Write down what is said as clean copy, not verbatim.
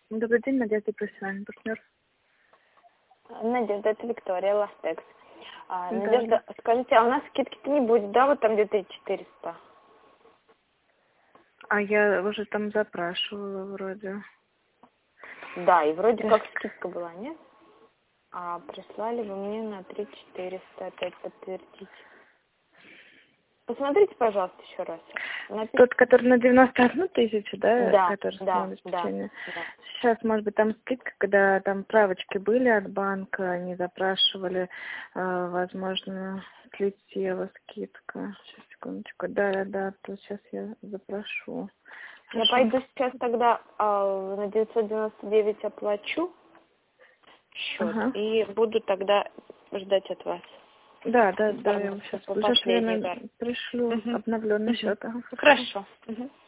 Добрый день, Надежда, профессиональный партнер. Надежда, это Виктория, Ластекс. Да. Надежда, скажите, а у нас скидки-то не будет, да, вот там где-то 400? А я уже там запрашивала вроде. Да, и вроде как скидка была, нет? А прислали вы мне на 3400 опять подтвердить. Посмотрите, пожалуйста, еще раз. Тот, который на 91 тысячу, да? Да, Который да, обеспечение. да. Сейчас, может быть, там скидка, когда там правочки были от банка, они запрашивали, возможно, слетела скидка. Сейчас, секундочку. Да, то сейчас я запрошу. Я пойду сейчас тогда на 999 оплачу счет и буду тогда ждать от вас. Да, я вам сейчас по уже последней карте. пришлю обновленный счет. Хорошо.